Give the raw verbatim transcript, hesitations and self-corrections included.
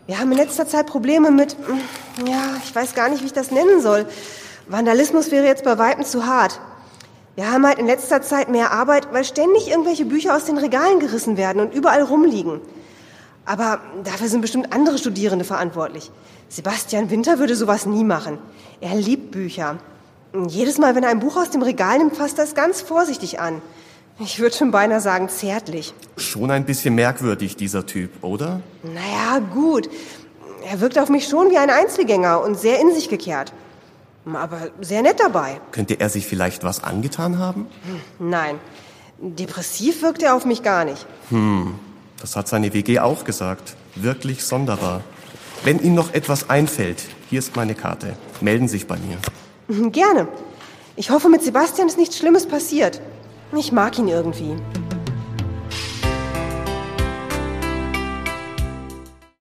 Wir haben in letzter Zeit Probleme mit, ja, ich weiß gar nicht, wie ich das nennen soll. Vandalismus wäre jetzt bei Weitem zu hart. Wir haben halt in letzter Zeit mehr Arbeit, weil ständig irgendwelche Bücher aus den Regalen gerissen werden und überall rumliegen. Aber dafür sind bestimmt andere Studierende verantwortlich. Sebastian Winter würde sowas nie machen. Er liebt Bücher. Und jedes Mal, wenn er ein Buch aus dem Regal nimmt, fasst er es ganz vorsichtig an. Ich würde schon beinahe sagen, zärtlich. Schon ein bisschen merkwürdig, dieser Typ, oder? Naja, gut. Er wirkt auf mich schon wie ein Einzelgänger und sehr in sich gekehrt. Aber sehr nett dabei. Könnte er sich vielleicht was angetan haben? Nein, depressiv wirkt er auf mich gar nicht. Hm, das hat seine W G auch gesagt. Wirklich sonderbar. Wenn Ihnen noch etwas einfällt, hier ist meine Karte. Melden Sie sich bei mir. Gerne. Ich hoffe, mit Sebastian ist nichts Schlimmes passiert. Ich mag ihn irgendwie.